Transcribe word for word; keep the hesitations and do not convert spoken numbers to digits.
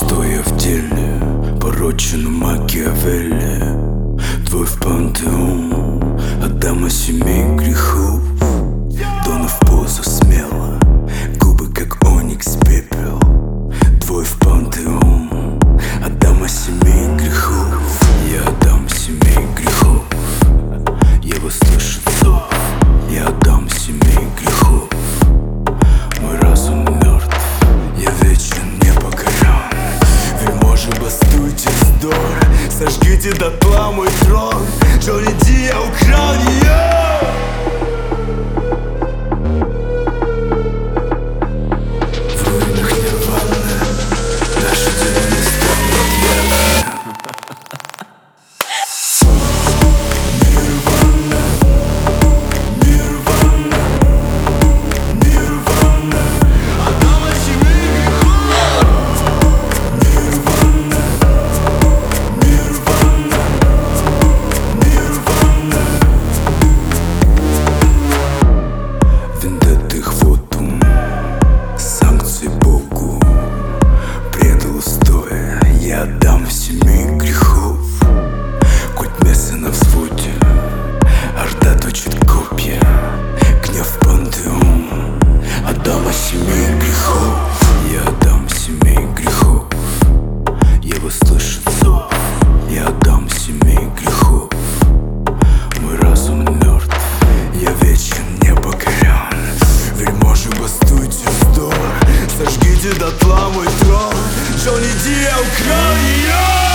Стоя в деле, порочен Макиавелли, твой в пантеон, отдам о семи грехов. Дона в позу смело, губы как оникс пепел, твой в пантеон, отдам о семи грехов. Я отдам семи грехов, его слышит зов. Я отдам семи грехов, мой разум мертв, я вечен, не покорен. Вельможи, бастуйте вздор, сожгите дотла мой трон. Джонни Ди, я украл ее. В руинах Нирваны наши дела не станут яркими. Нирвана, Нирвана, Нирвана, отдам о семи грехов. Нирвана, Нирвана, Нирвана. Вендетты хвотум, санкции Богу, предал устоя, я отдам семи грехов. Культ мяса на взводе, орда точит копья, гнев пантеон, отдам о семи грехов. Я отдам семи грехов, его слышит зов. Я отдам семи грехов, мой разум мертв, я вечен, не покорен. Вельможи, бастуйте вздор, сожгите дотла мой трон. Джонни Ди, я украл ее.